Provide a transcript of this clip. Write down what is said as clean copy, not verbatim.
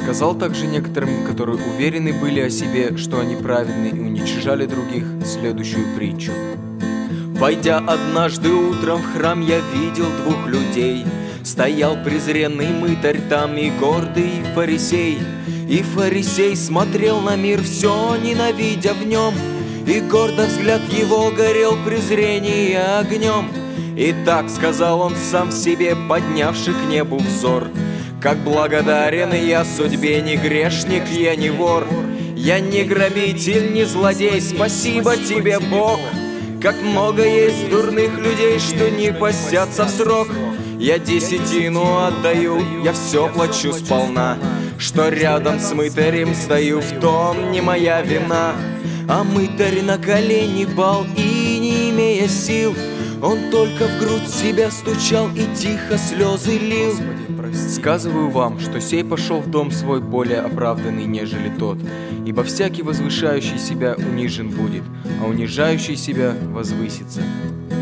Сказал также некоторым, которые уверены были о себе, что они праведны, и уничижали других, следующую притчу. «Войдя однажды утром в храм, я видел двух людей. Стоял презренный мытарь там и гордый фарисей. И фарисей смотрел на мир, все ненавидя в нем, и гордо взгляд его горел презрение огнем. И так сказал он сам в себе, поднявши к небу взор: как благодарен я судьбе, не грешник, я не вор, я не грабитель, не злодей, спасибо тебе, Бог. Как много есть дурных людей, что не постятся в срок. Я десятину отдаю, я все плачу сполна. Что рядом с мытарем стою, в том не моя вина. А мытарь на колени пал и, не имея сил, он только в грудь себя стучал и тихо слезы лил. Сказываю вам, что сей пошел в дом свой более оправданный, нежели тот. Ибо всякий возвышающий себя унижен будет, а унижающий себя возвысится.